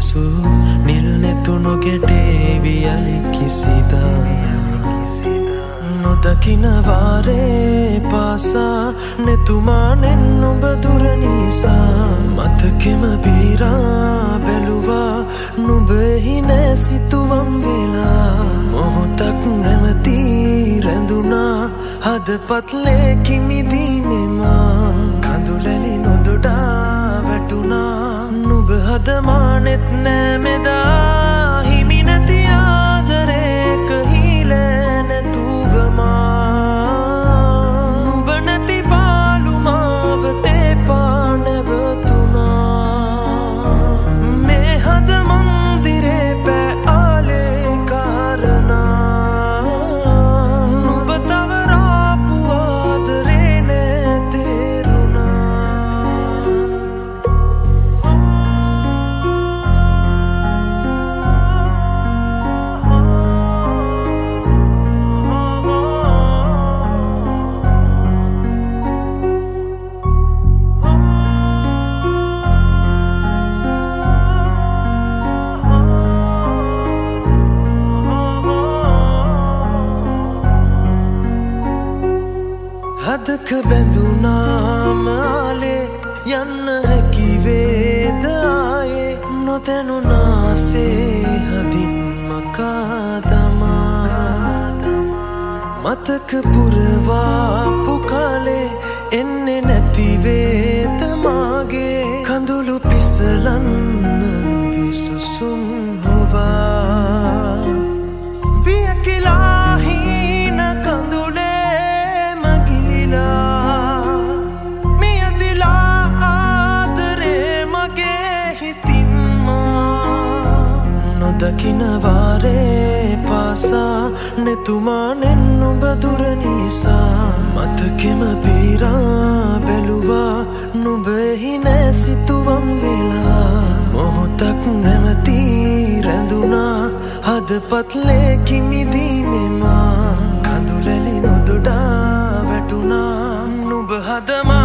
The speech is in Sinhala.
සුසු නිල්නෙතුනො ගැටේවි අලි කිසිදා නොදකින වාරේ පාසා නෙතුමා නෙන්නුඹ දුර නිසා මතකෙම බීරා බැලුවා නුඹ එහි නෑ සිතුවම් වෙලා මොහොතක් නැමති රැඳුනා හදපත් ලේකිමිදී මෙමා කඳුලැලි නොදොඩා වැටුනා නුඹ හදමානෙත් නෑ මෙදා හිමි නැති ආදරේක හීලෑ නැතුවමා නුඹ නැති පාලු මාවතේ පා නැවතුනා මේ හද මන්දිරේ පෑ ආලේ කාරණා නුඹ තවරාපු ආදරේ නෑ තේරුණා හදක බැඳුනාම ආලේ යන්න හැකි වේද ආයේ නොදැනුනාසේ හදින් මකා දමා මතක පුරවාපු කාලේ එන්නේ නැති වේද මාගේ කඳුළු පිසලන්න විසුසුම් හොවා වියකිලා හීන කඳුලේ දකින වාරේ පාසා නෙතුමා නෙන්නුඹ දුර නිසා මතකෙම බීරා බැලුවා නුඹ එහි නෑ සිතුවම් වෙලා මොහොතක් නැමති රැඳුනා හදපත් ලේකිමිදී මෙමා කඳුලැලි නොදොඩා වැටුනා නුඹ හදමා